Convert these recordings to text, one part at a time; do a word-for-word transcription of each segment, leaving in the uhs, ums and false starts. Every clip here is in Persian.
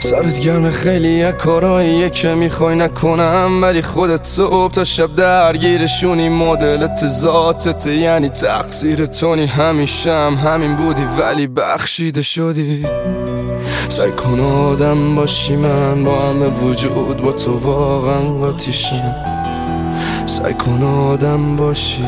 سرت گرم خیلی یک کاراییه که میخوای نکنم، ولی خودت صبح تا شب درگیرشونی. مدلت ذاتت یعنی تقصیر تونی، همیشه هم همین بودی ولی بخشیده شدی. سعی کن آدم باشی، من با همه وجود با تو واقعا قاطیشم. سعی کن آدم باشی.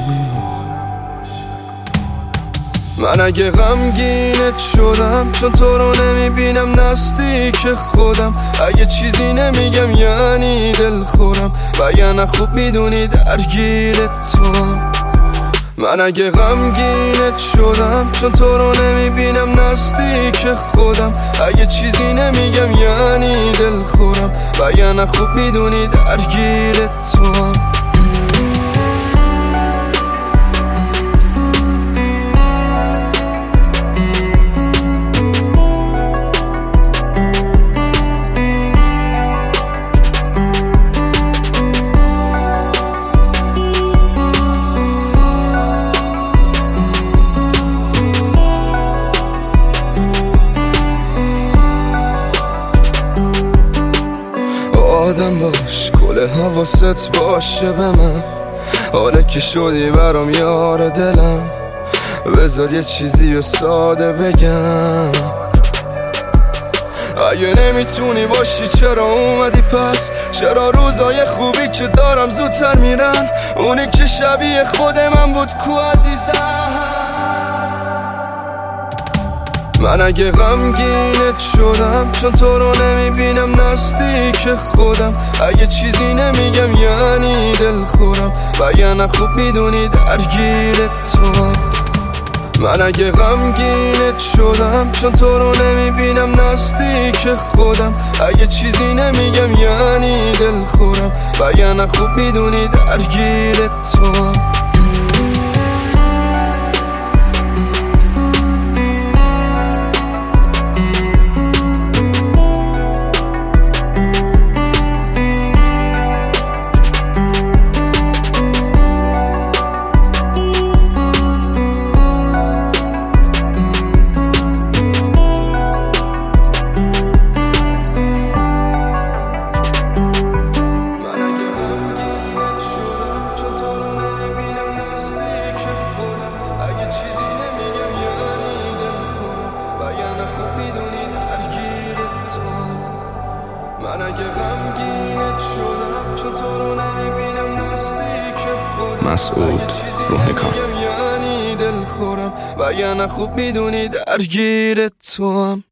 من اگه غمگینت شدم چون تو رو نمیبینم نزدیک خودم، اگه چیزی نمیگم یعنی دل خورم، وگرنه خوب میدونی درگیرت توام. من اگه غمگینت شدم چون تو رو نمیبینم نزدیک خودم، اگه چیزی نمیگم یعنی دل خورم، وگرنه خوب میدونی درگیرت توام. آدم باش، کل حواست باشه به من، حالا که شدی برام یار دلم. بذار یه چیزی رو ساده بگم، اگه نمیتونی باشی چرا اومدی پس؟ چرا روزای خوبی که دارم زودتر میرن؟ اونی که شبیه خود من بود کو عزیزم؟ من اگه غمگینت شدم چون تو رو نمیبینم نزدیک خودم، اگه چیزی نمیگم یعنی دل خورم، وگرنه خوب میدونی درگیرت توام. من اگه غمگینت شدم چون تو رو نمیبینم نزدیک خودم، اگه چیزی نمیگم یعنی دل خورم، وگرنه خوب میدونی درگیرت توام. من اگه غمگینت شدم چون تو رو نمیبینم نزدیک خودم، مسعود روح کار یعنی دل خورم، وگرنه خوب میدونی درگیرت توام.